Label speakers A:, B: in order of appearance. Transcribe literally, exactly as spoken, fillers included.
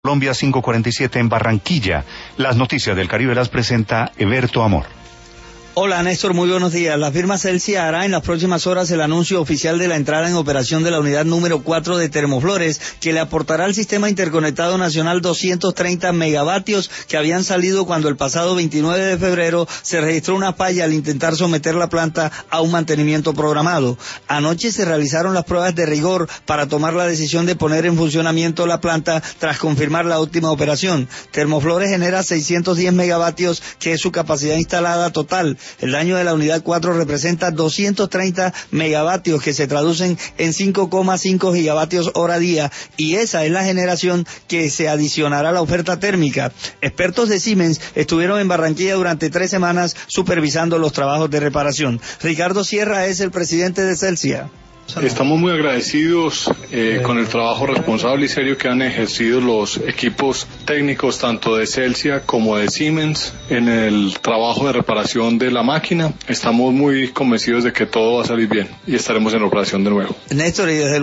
A: Colombia cinco cuarenta y siete en Barranquilla. Las noticias del Caribe las presenta Eberto Amor.
B: Hola Néstor, muy buenos días. La firma Celsia hará en las próximas horas el anuncio oficial de la entrada en operación de la unidad número cuatro de Termoflores, que le aportará al sistema interconectado nacional doscientos treinta megavatios que habían salido cuando el pasado veintinueve de febrero se registró una falla al intentar someter la planta a un mantenimiento programado. Anoche se realizaron las pruebas de rigor para tomar la decisión de poner en funcionamiento la planta tras confirmar la última operación. Termoflores genera seiscientos diez megavatios, que es su capacidad instalada total. El daño de la unidad cuatro representa doscientos treinta megavatios, que se traducen en cinco coma cinco gigavatios hora día, y esa es la generación que se adicionará a la oferta térmica. Expertos de Siemens estuvieron en Barranquilla durante tres semanas supervisando los trabajos de reparación. Ricardo Sierra es el presidente de Celsia.
C: Estamos muy agradecidos eh, con el trabajo responsable y serio que han ejercido los equipos técnicos tanto de Celsia como de Siemens en el trabajo de reparación de la máquina. Estamos muy convencidos de que todo va a salir bien y estaremos en operación de nuevo.
B: Néstor, y desde